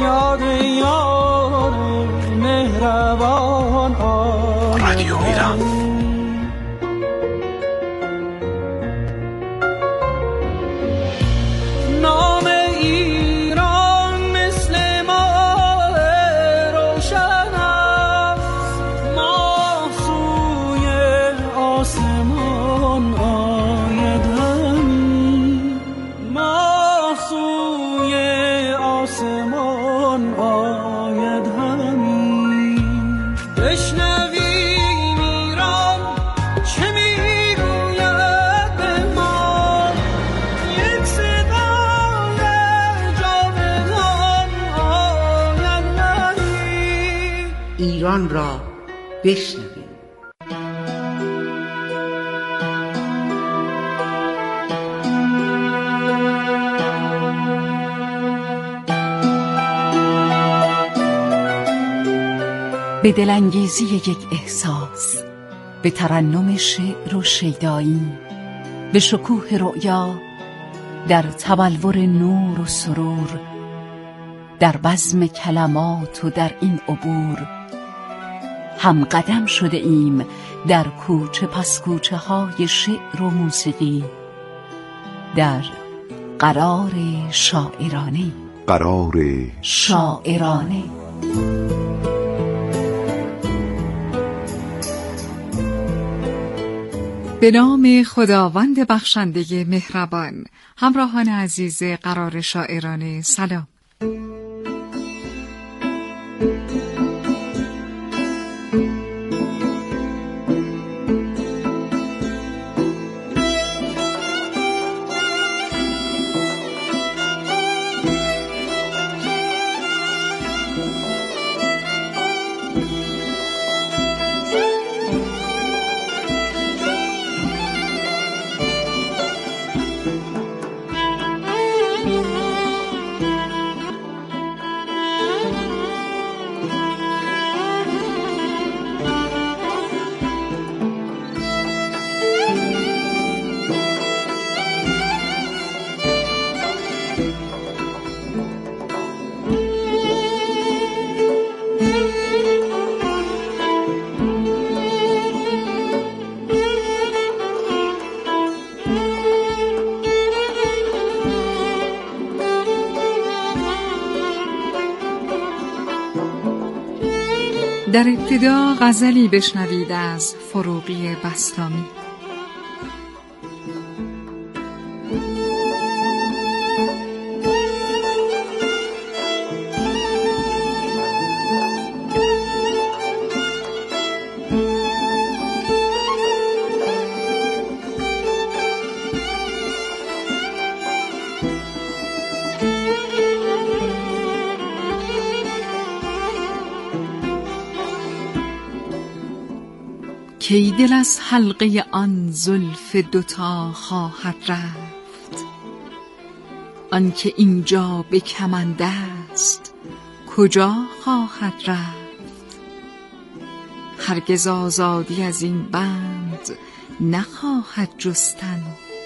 یاد یار مهربان رادیو ایران. نام ایران مثل ماه روشن است، ماه سوی آسمان آید همی، ماه سوی آسمان آید همی. بشنویم ایران چه میگوید به ما، یک صدای جاودان آید همی. ایران را بشنویم. به دلانگیزی یک احساس، به ترنم شعر و شیدایی، به شکوه رؤیا، در تبلور نور و سرور، در بزم کلمات و در این عبور هم قدم شده ایم در کوچه پس کوچه های شعر و موسیقی، در قرار شاعرانه. قرار شاعرانه. به نام خداوند بخشنده مهربان. همراهان عزیز قرار شاعرانه، سلام. در ابتدا غزلی بشنوید از فروغی بسطامی. کی دل از حلقه آن زلف دوتا خواهد رفت، آنکه اینجا به کمند است کجا خواهد رفت. هرگز آزادی از این بند نخواهد جستن،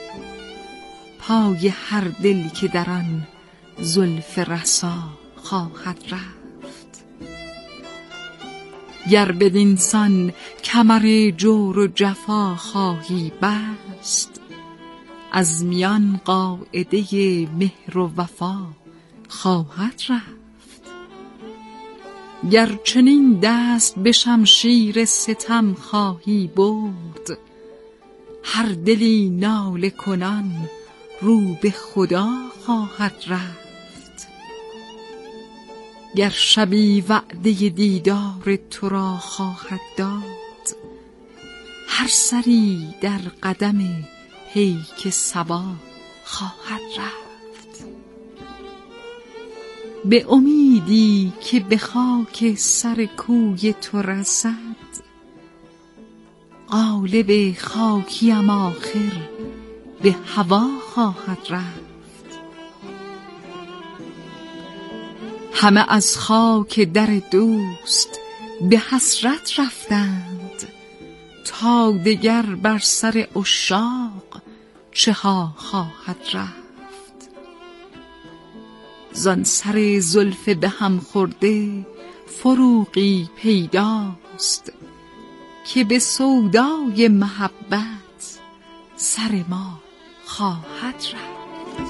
پای هر دل که در آن زلف رسا خواهد رفت. گر بدینسان کمر جور و جفا خواهی بست، از میان قاعده مهر و وفا خواهد رفت. گر چنین دست به شمشیر ستم خواهی برد، هر دلی ناله کنان رو به خدا خواهد رفت. گر شبی وعده دیدار تو را خواهد داد، هر سری در قدم پیک صبا خواهد رفت. به امیدی که به خاک سر کوی تو رسد، قالب خاکیم آخر به هوا خواهد رفت. همه از خاک در دوست به حسرت رفتند، تا دگر بر سر عشاق چه ها خواهد رفت. زان سر زلف به هم خورده فروغی پیداست، که به سودای محبت سر ما خواهد رفت.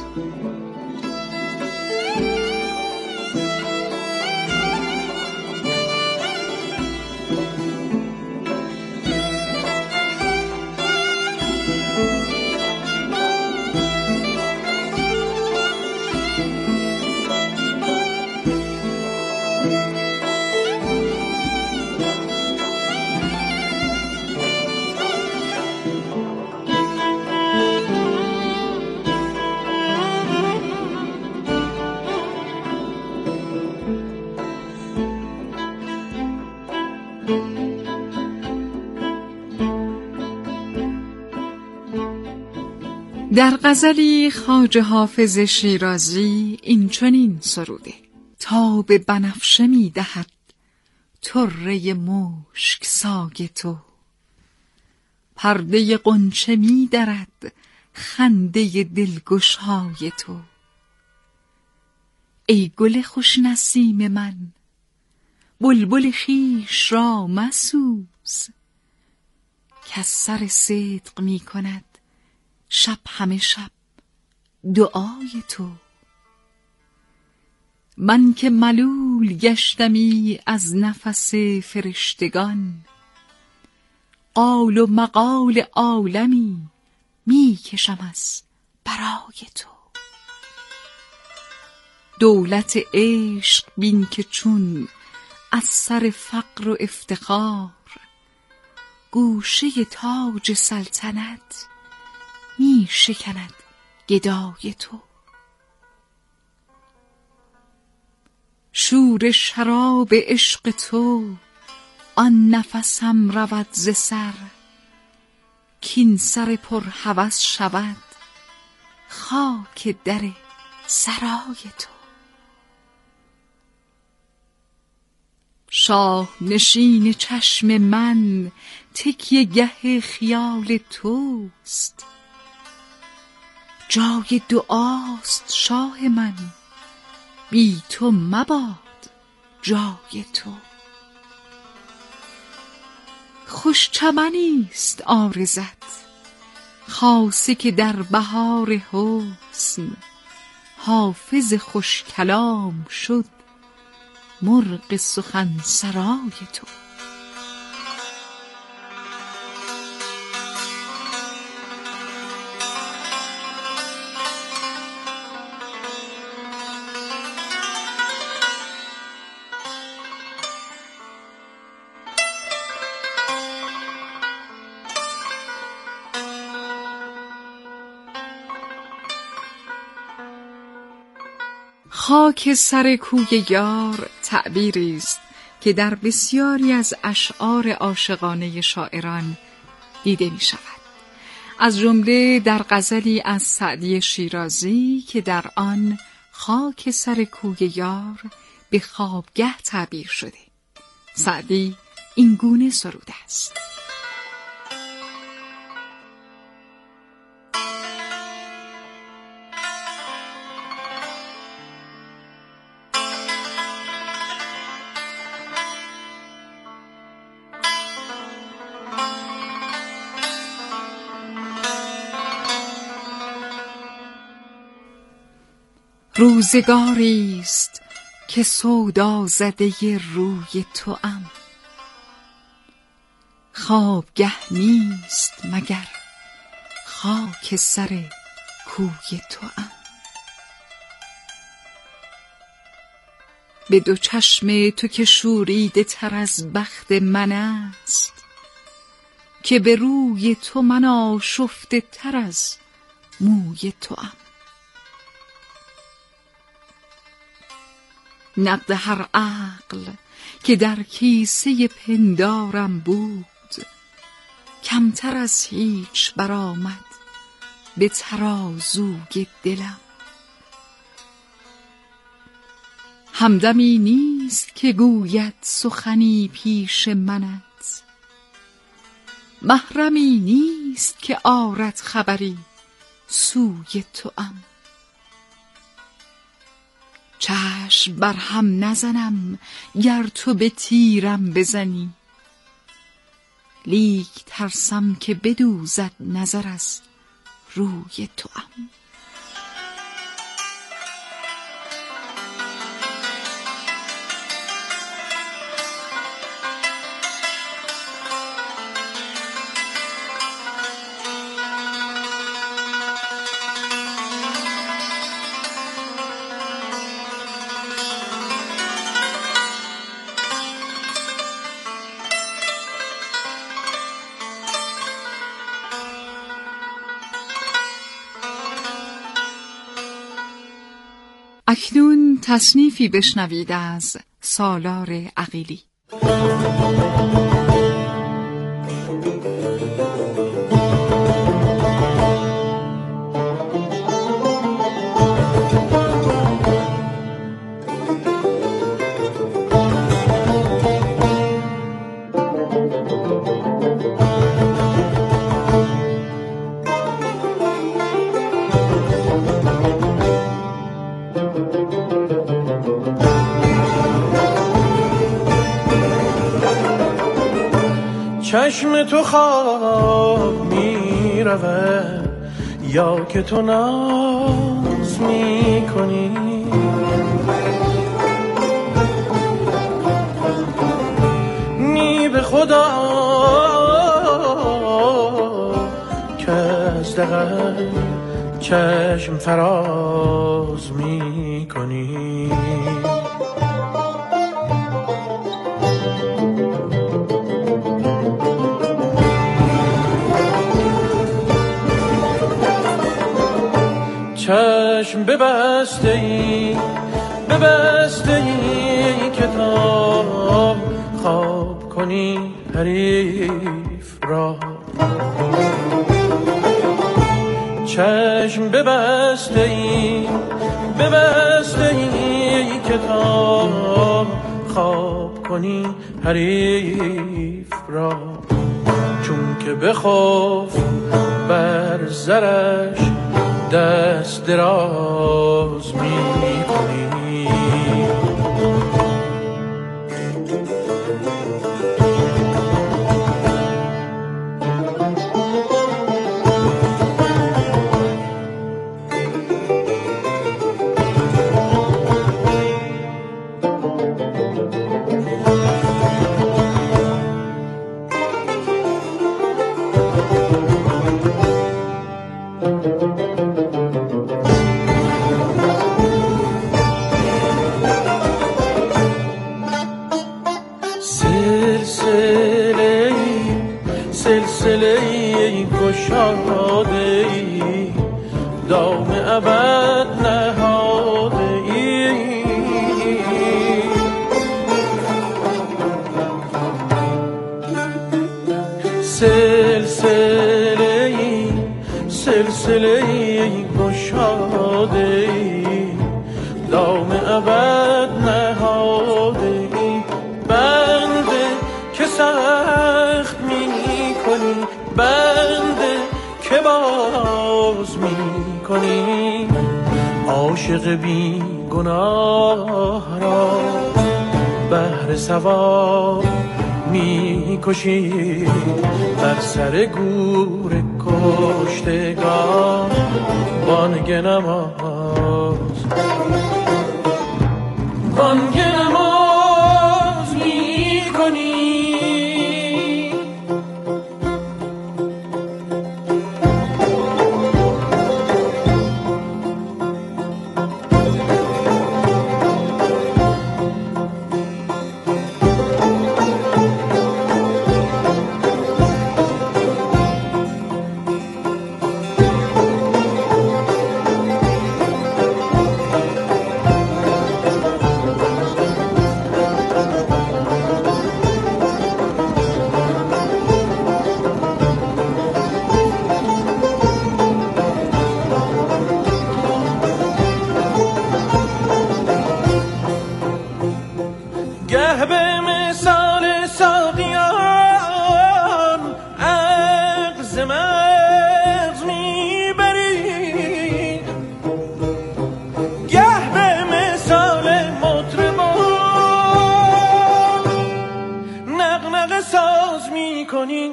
در غزلی خواجه حافظ شیرازی این چنین سروده: تا به بنفشه می دهد طره مشک سای تو، پرده غنچه می درد خنده دلگشای تو. ای گل خوش نسیم من، بلبل خویش را مسوز، کز سر صدق می کند شب همه شب دعای تو. من که ملول گشتمی از نفس فرشتگان، قال و مقال عالمی می کشم از برای تو. دولت عشق بین که چون از سر فقر و افتخار، گوشه تاج سلطنت می شکند گدای تو. شور شراب عشق تو آن نفسم رود ز سر، کین سر پر هوس شود خاک در سرای تو. شاه نشین چشم من تکیه گه خیال توست، جای دعاست شاه من بی تو مباد جای تو. خوش چمنیست عارضت خاصه که در بهار حسن، حافظ خوش کلام شد مرغ سخن سرای تو. خاک سر کوی یار تعبیری است که در بسیاری از اشعار عاشقانه شاعران دیده می شود. از جمله در غزلی از سعدی شیرازی که در آن خاک سر کوی یار به خوابگه تعبیر شده. سعدی این گونه سروده است: روزگاریست که سودا زده روی توام، خوابگه نیست مگر خاک سر کوی توام. به دو چشم تو که شوریده تر از بخت من است، که به روی تو من آشفته تر از موی توام. نقد هر عقل که در کیسه پندارم بود، کمتر از هیچ برآمد به ترازوی دلم. همدمی نیست که گوید سخنی پیش منت، محرمی نیست که آرد خبری سوی توام. چشم بر هم نزنم گر تو به تیرم بزنی. لیک ترسم که بدوزد نظر از روی توام. اکنون تصنیفی بشنوید از سالار عقیلی. چشم تو خواب می رود یا که تو ناز می کنی، نی به خدا که از دقل چشم فراز می کنی. چشم ببسته ای که تا خواب کنی حریف را. چشم ببسته ای که تا خواب کنی حریف را. چون که بخوف بر زرش دست دراز می کنی. سلسله گشاده ای دام ابد نهاده ای. سلسله گشاده ای دام ابد نهاده ای. بنده که سخت می کنی، بنده که باز می کنی. عاشق بی گناه را بهر ثواب می کشی. بر سر گور کشتگان بانگ نماز می کنی. گه به مثال ساقیان عقل مغز میبری، گه به مثال میکنی.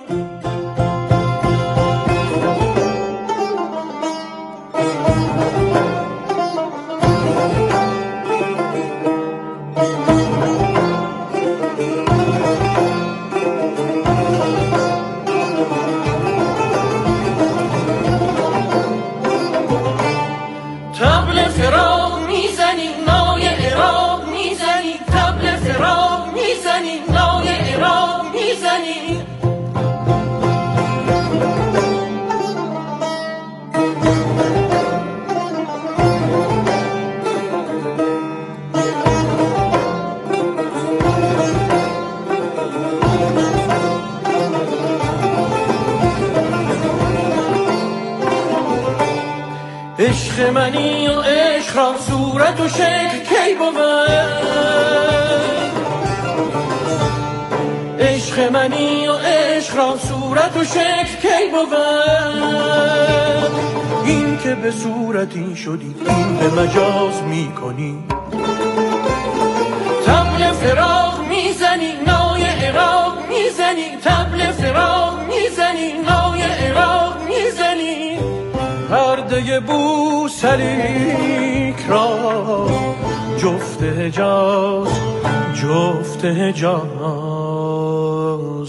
طبل فراق میزنی نای عراق میزنی، طبل فراق میزنی نای عراق میزنی. عشق منی و عشق را صورت و شکل کی بود؟ عشق منی و عشق را صورت و شکل کی بود؟ این که به صورتی شدی این به مجاز میکنی. طبل فراق میزنی نای عراق میزنی، طبل فراق میزنی نای عراق میزنی. پرده بوسلیک را جفت حجاز جفت حجاز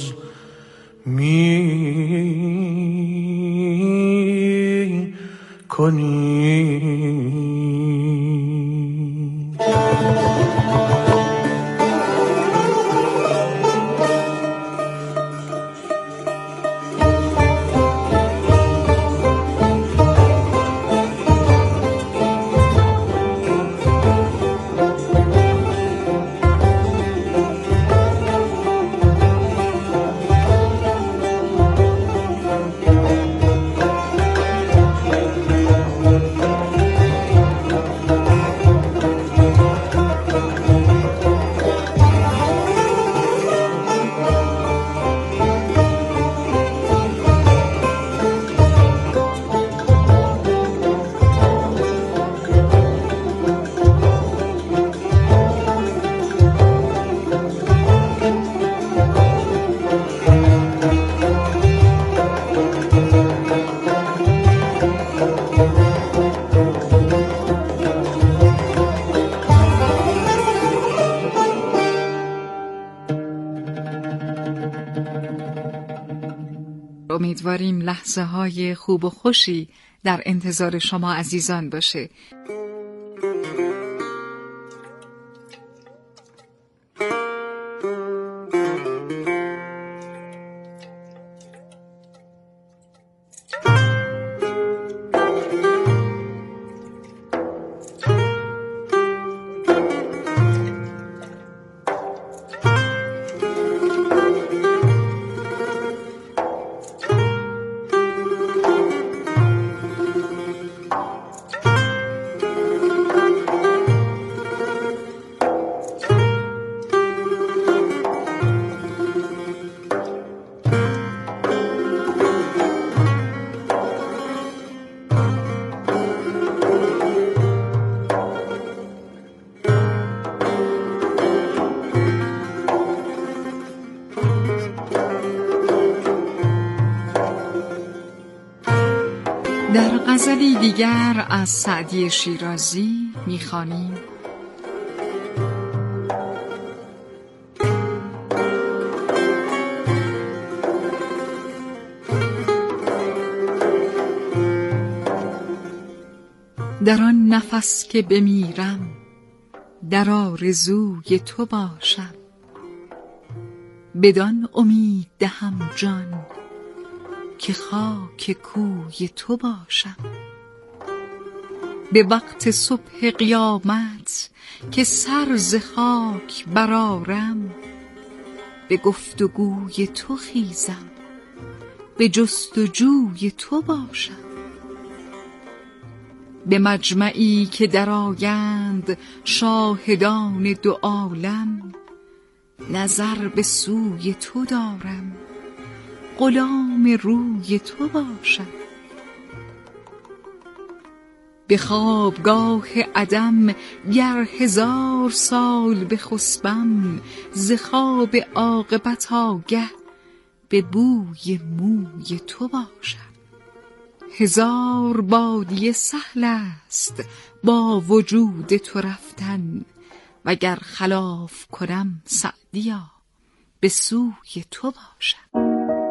می کنی. امیدواریم لحظه های خوب و خوشی در انتظار شما عزیزان باشه. در غزلی دیگر از سعدی شیرازی می‌خوانیم: در آن نفس که بمیرم در آرزوی تو باشم، بدان امید دهم جان که خاک کوی تو باشم. به وقت صبح قیامت که سر ز خاک برآرم، به گفتگوی تو خیزم به جستجوی تو باشم. به مجمعی که درآیند شاهدان دو عالم، نظر به سوی تو دارم غلام روی تو باشم. به خوابگاه عدم گر 1000 سال بخسبم، ز خواب عاقبت آگه به بوی موی تو باشم. هزار بادیه سهل است با وجود تو رفتن، وگر خلاف کنم سعدیا به سوی تو باشم.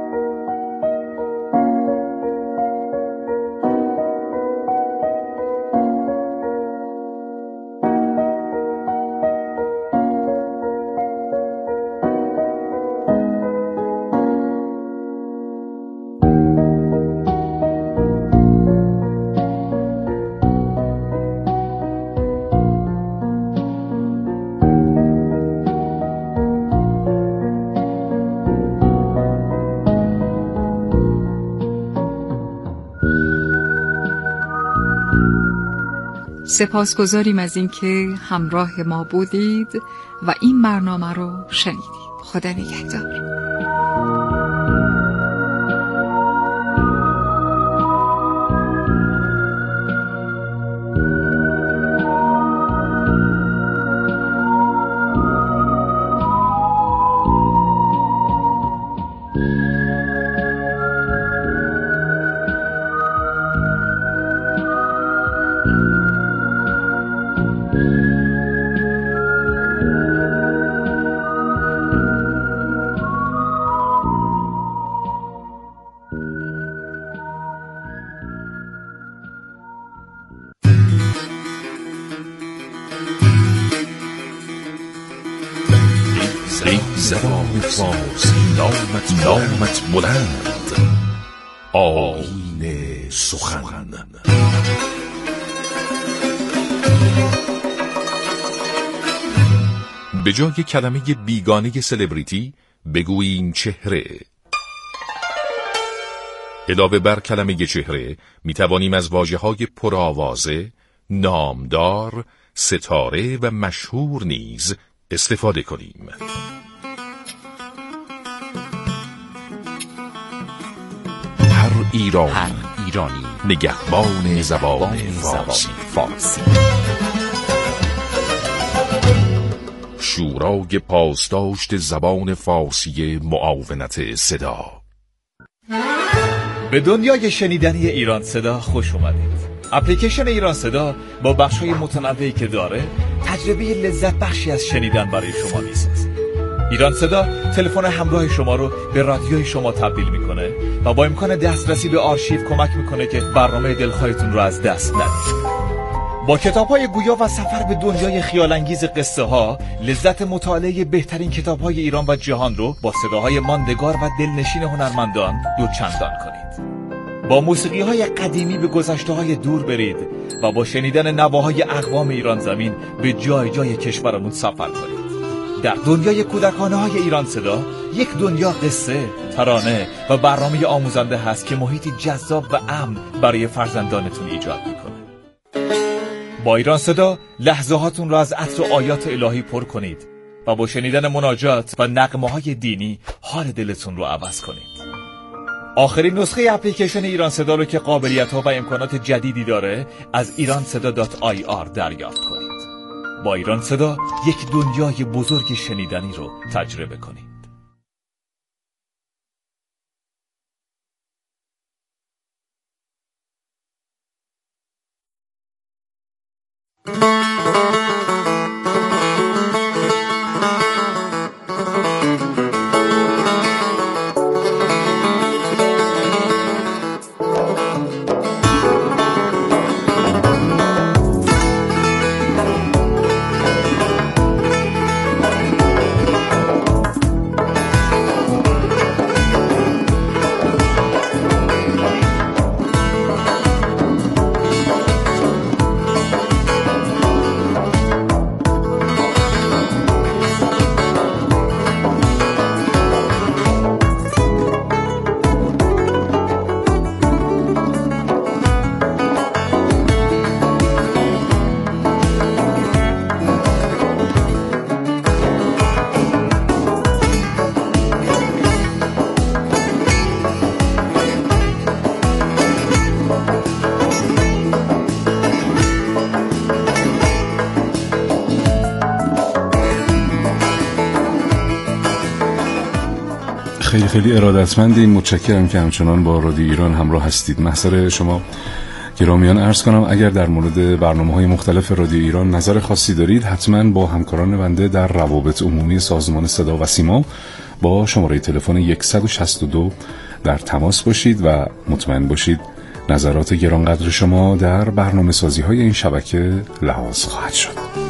سپاسگزاریم از اینکه همراه ما بودید و این برنامه رو شنیدید. خدا نگهدار. زبان فارسی نامت بلند، آیین سخن. به جای کلمه بیگانه سلبریتی بگوییم چهره. علاوه بر کلمه چهره می توانیم از واژه‌های پرآوازه، نامدار، ستاره و مشهور نیز استفاده کنیم. هر ایرانی نگهبان زبان فارسی. شورای پاسداشت زبان فارسی معاونت صدا. به دنیای شنیدنی ایران صدا خوش اومدید. اپلیکیشن ایران صدا با بخش‌های متنوعی که داره تجربه لذت بخشی از شنیدن برای شما میسازه. ایران صدا تلفن همراه شما رو به رادیوی شما تبدیل میکنه و با امکان دسترسی به آرشیو کمک میکنه که برنامه دلخواهتون رو از دست ندید. با کتاب‌های گویا و سفر به دنیای خیال‌انگیز قصه ها، لذت مطالعه بهترین کتاب‌های ایران و جهان رو با صداهای ماندگار و دلنشین هنرمندان دوچندان کنید. با موسیقی‌های قدیمی به گذشته‌های دور برید و با شنیدن نواهای اقوام ایران زمین به جای جای کشورمون سفر کنید. در دنیای کودکانه‌های ایران صدا، یک دنیا قصه، ترانه و برنامه آموزنده هست که محیطی جذاب و امن برای فرزندانتون ایجاد می‌کنه. با ایران صدا لحظه هاتون را از عطر و آیات الهی پر کنید و با شنیدن مناجات و نغمه‌های دینی حال دلتون رو عوض کنید. آخرین نسخه اپلیکیشن ایران صدا رو که قابلیت‌ها و امکانات جدیدی داره از iranseda.ir دریافت کنید. با ایران صدا یک دنیای بزرگ شنیدنی رو تجربه کنید. خیلی خیلی ارادتمندیم. متشکرم که همچنان با رادیو ایران همراه هستید. محضر شما گرامیان عرض کنم اگر در مورد برنامه‌های مختلف رادیو ایران نظر خاصی دارید حتما با همکاران بنده در روابط عمومی سازمان صدا و سیما با شماره تلفن 162 در تماس باشید و مطمئن باشید نظرات گرانقدر شما در برنامه‌سازی‌های این شبکه لحاظ خواهد شد.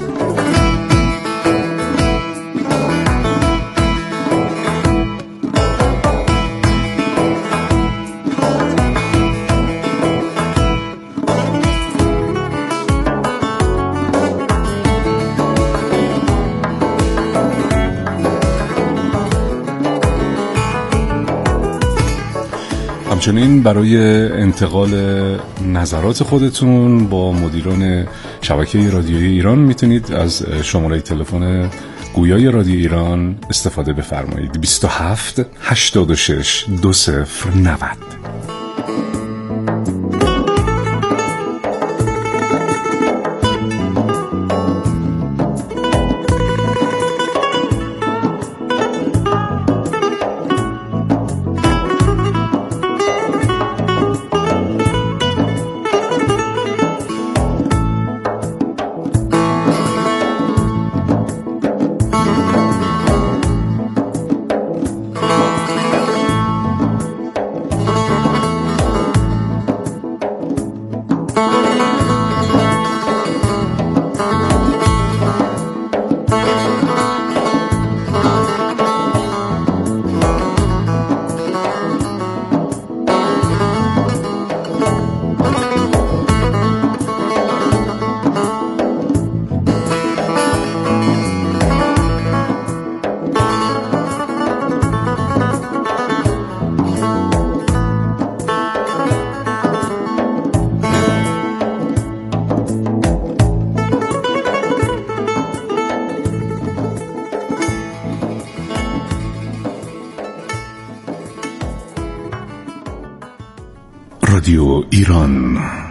همچنین برای انتقال نظرات خودتون با مدیران شبکه رادیویی ایران میتونید از شماره تلفن گویای رادیو ایران استفاده بفرمایید. 27 86 2090. رادیو ایران.